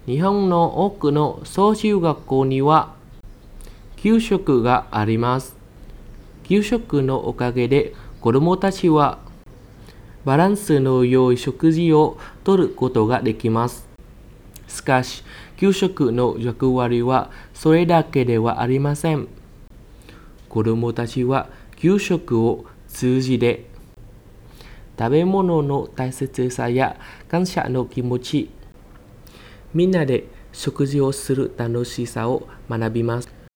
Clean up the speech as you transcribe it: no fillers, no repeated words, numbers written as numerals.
日本の多くの小中学校には給食があります。給食のおかげで子どもたちはバランスの良い食事をとることができます。しかし、給食の役割はそれだけではありません。子どもたちは給食を通じて食べ物の大切さや感謝の気持ち、みんなで食事をする楽しさを学びます。